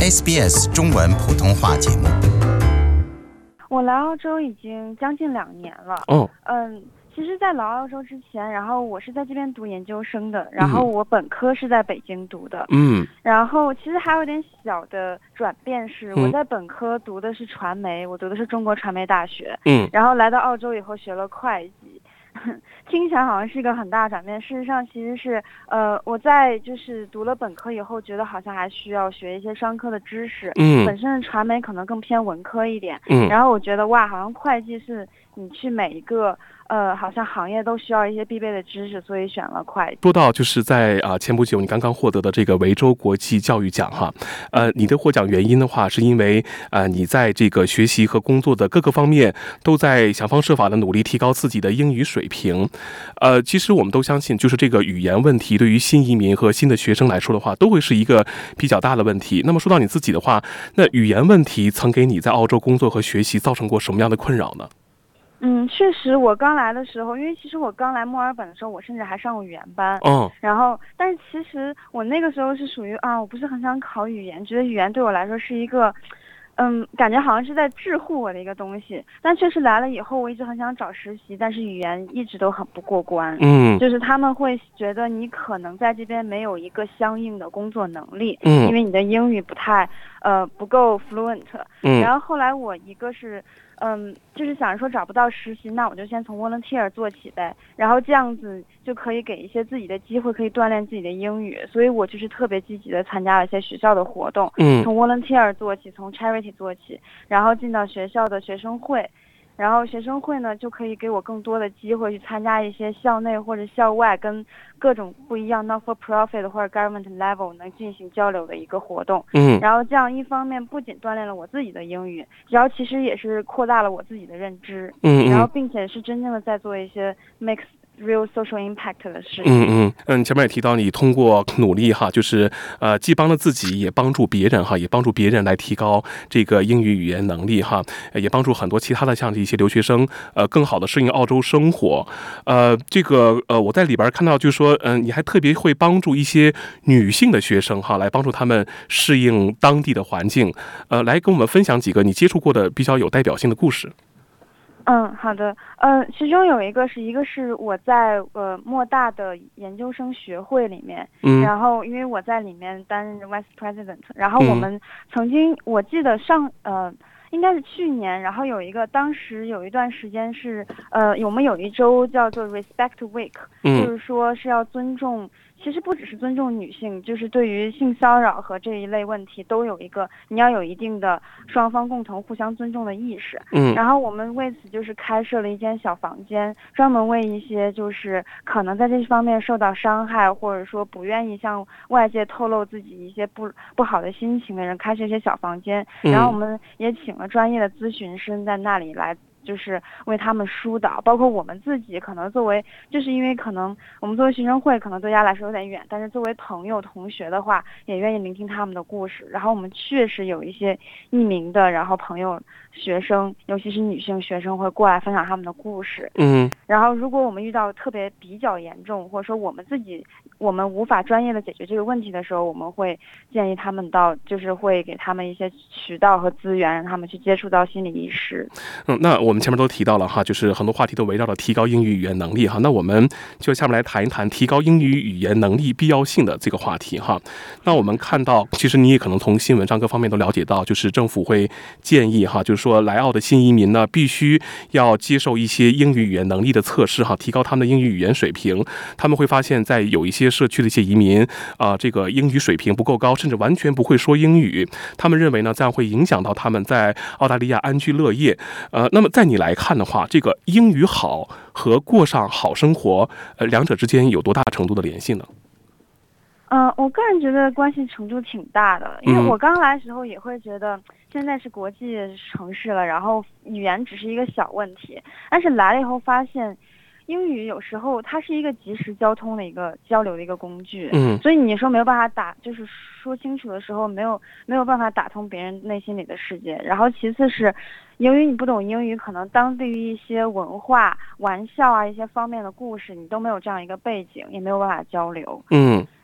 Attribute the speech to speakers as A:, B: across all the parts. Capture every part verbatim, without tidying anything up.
A: S B S 中文普通话节目。
B: 我来澳洲已经将近两年了。
C: 哦，
B: 嗯，其实，在来澳洲之前，然后我是在这边读研究生的，然后我本科是在北京读的。
C: 嗯，
B: 然后其实还有点小的转变是，
C: 嗯
B: 我在本科读的是传媒，我读的是中国传媒大学。
C: 嗯，
B: 然后来到澳洲以后学了会计。听起来好像是一个很大的转变，事实上其实是，呃，我在就是读了本科以后，觉得好像还需要学一些商科的知识。
C: 嗯，
B: 本身的传媒可能更偏文科一点。
C: 嗯，
B: 然后我觉得哇，好像会计是你去每一个呃，好像行业都需要一些必备的知识，所以选了会计。
C: 说到就是在啊、呃、前不久你刚刚获得的这个维州国际教育奖哈，呃，你的获奖原因的话，是因为呃你在这个学习和工作的各个方面都在想方设法的努力提高自己的英语水平。呃，其实我们都相信，就是这个语言问题对于新移民和新的学生来说的话，都会是一个比较大的问题。那么说到你自己的话，那语言问题曾给你在澳洲工作和学习造成过什么样的困扰呢？
B: 嗯，确实，我刚来的时候，因为其实我刚来墨尔本的时候，我甚至还上过语言班。
C: 哦，
B: 然后，但是其实我那个时候是属于啊，我不是很想考语言，觉得语言对我来说是一个，嗯，感觉好像是在桎梏我的一个东西。但确实来了以后，我一直很想找实习，但是语言一直都很不过关。
C: 嗯，
B: 就是他们会觉得你可能在这边没有一个相应的工作能力，
C: 嗯，
B: 因为你的英语不太，呃，不够 fluent。
C: 嗯，
B: 然后后来我一个是。嗯，就是想说找不到实习，那我就先从 volunteer 做起呗，然后这样子就可以给一些自己的机会，可以锻炼自己的英语。所以我就是特别积极的参加了一些学校的活动，
C: 嗯，
B: 从 volunteer 做起，从 charity 做起，然后进到学校的学生会。然后学生会呢，就可以给我更多的机会去参加一些校内或者校外跟各种不一样 not for profit 或者 government level 能进行交流的一个活动。
C: 嗯，
B: 然后这样一方面不仅锻炼了我自己的英语，然后其实也是扩大了我自己的认知。
C: 嗯，
B: 然后并且是真正的在做一些 make real social impact 的事情。
C: 嗯嗯嗯，前面也提到你通过努力哈，就是呃既帮了自己，也帮助别人哈，也帮助别人来提高这个英语语言能力哈，也帮助很多其他的像这些留学生呃更好的适应澳洲生活。呃，这个呃我在里边看到就是说，嗯、呃，你还特别会帮助一些女性的学生哈，来帮助他们适应当地的环境。呃，来跟我们分享几个你接触过的比较有代表性的故事。
B: 嗯，好的。呃，其中有一个是一个是我在呃莫大的研究生学会里面，
C: 嗯，
B: 然后因为我在里面担任 vice president，然后我们曾经、嗯、我记得上呃应该是去年，然后有一个当时有一段时间是呃我们有一周叫做 Respect Week，、嗯、就是说是要尊重。其实不只是尊重女性，就是对于性骚扰和这一类问题都有一个你要有一定的双方共同互相尊重的意识。
C: 嗯，
B: 然后我们为此就是开设了一间小房间，专门为一些就是可能在这方面受到伤害，或者说不愿意向外界透露自己一些不不好的心情的人开设一些小房间。然后我们也请了专业的咨询师在那里来。就是为他们疏导，包括我们自己可能作为，就是因为可能我们作为学生会可能对大家来说有点远，但是作为朋友同学的话，也愿意聆听他们的故事。然后我们确实有一些匿名的，然后朋友学生，尤其是女性学生会过来分享他们的故事。
C: 嗯，
B: 然后如果我们遇到特别比较严重，或者说我们自己我们无法专业的解决这个问题的时候，我们会建议他们到，就是会给他们一些渠道和资源，让他们去接触到心理医师。
C: 嗯，那我们前面都提到了哈，就是很多话题都围绕着提高英语语言能力哈。那我们就下面来谈一谈提高英语语言能力必要性的这个话题哈。那我们看到，其实你也可能从新闻上各方面都了解到，就是政府会建议哈，就是说来澳的新移民呢，必须要接受一些英语语言能力的测试哈，提高他们的英语语言水平。他们会发现，在有一些社区的一些移民啊、呃，这个英语水平不够高，甚至完全不会说英语。他们认为呢，这样会影响到他们在澳大利亚安居乐业。呃，那么在你来看的话，这个英语好和过上好生活，呃，两者之间有多大程度的联系呢？
B: 嗯、呃，我个人觉得关系程度挺大的，因为我刚来的时候也会觉得现在是国际城市了，然后语言只是一个小问题，但是来了以后发现。英语有时候它是一个即时交通的一个交流的一个工具，
C: 嗯，
B: 所以你说没有办法打，就是说清楚的时候没有没有办法打通别人内心里的世界。然后其次是，由于你不懂英语，可能当地一些文化、玩笑啊一些方面的故事，你都没有这样一个背景，也没有办法交流。
C: 嗯。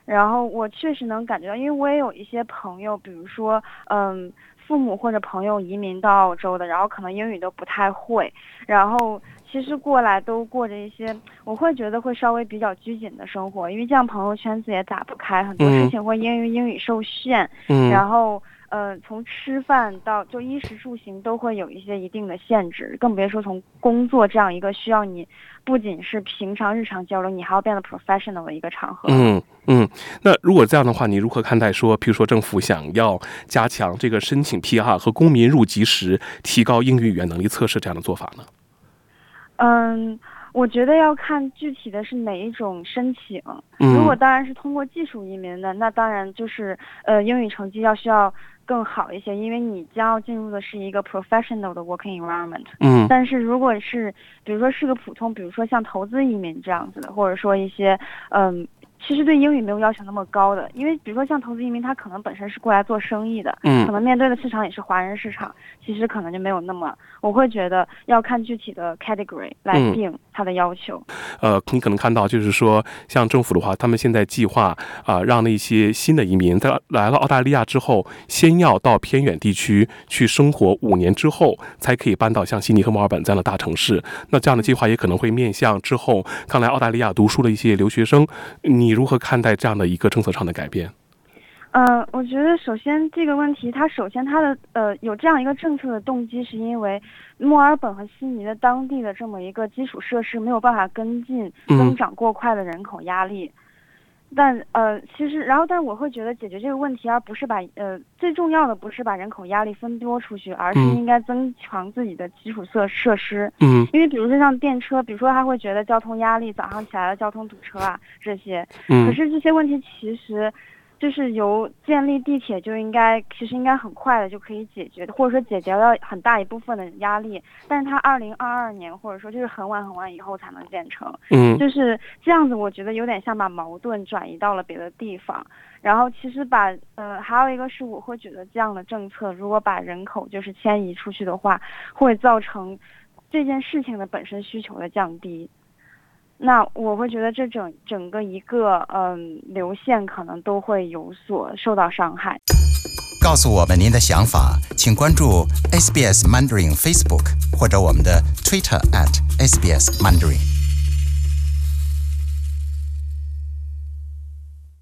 B: 然后我确实能感觉到，因为我也有一些朋友，比如说，嗯，父母或者朋友移民到澳洲的，然后可能英语都不太会，然后其实过来都过着一些，我会觉得会稍微比较拘谨的生活，因为这样朋友圈子也打不开，很多事情会因为英语受限，
C: 嗯，
B: 然后。呃，从吃饭到就衣食住行都会有一些一定的限制，更别说从工作这样一个需要你不仅是平常日常交流，你还要变得 professional 的一个场合。
C: 嗯嗯，那如果这样的话，你如何看待说，譬如说政府想要加强这个申请 P R 和公民入籍时提高英语语言能力测试这样的做法呢？
B: 嗯。我觉得要看具体的是哪一种申请。如果当然是通过技术移民的，那当然就是呃英语成绩要需要更好一些，因为你将要进入的是一个 professional 的 working environment。嗯。但是如果是比如说是个普通，比如说像投资移民这样子的，或者说一些嗯。其实对英语没有要求那么高的，因为比如说像投资移民，他可能本身是过来做生意的，嗯，可能面对的市场也是华人市场，其实可能就没有那么，我会觉得要看具体的 category 来定他的要求。
C: 嗯、呃，你可能看到就是说，像政府的话，他们现在计划啊、呃，让那些新的移民在来了澳大利亚之后，先要到偏远地区去生活五年之后，才可以搬到像悉尼和墨尔本这样的大城市。那这样的计划也可能会面向之后刚来澳大利亚读书的一些留学生。你如何看待这样的一个政策上的改变？
B: 呃，我觉得首先这个问题，它首先它的呃有这样一个政策的动机，是因为墨尔本和悉尼的当地的这么一个基础设施没有办法跟进增长过快的人口压力。嗯但呃，其实，然后，但是我会觉得解决这个问题，而不是把呃最重要的不是把人口压力分拨出去，而是应该增强自己的基础设设施。嗯，因为比如说像电车，比如说他会觉得交通压力，早上起来的交通堵车啊这些。嗯，可是这些问题其实。就是由建立地铁就应该，其实应该很快的就可以解决的，或者说解决了很大一部分的压力。但是它二零二二年或者说就是很晚很晚以后才能建成，嗯，就是这样子。我觉得有点像把矛盾转移到了别的地方。然后其实把呃还有一个是我会觉得这样的政策，如果把人口就是迁移出去的话，会造成这件事情的本身需求的降低。那我会觉得这整整个一个嗯流线可能都会有所受到伤害。
A: 告诉我们您的想法，请关注 S B S Mandarin Facebook 或者我们的 Twitter at S B S Mandarin。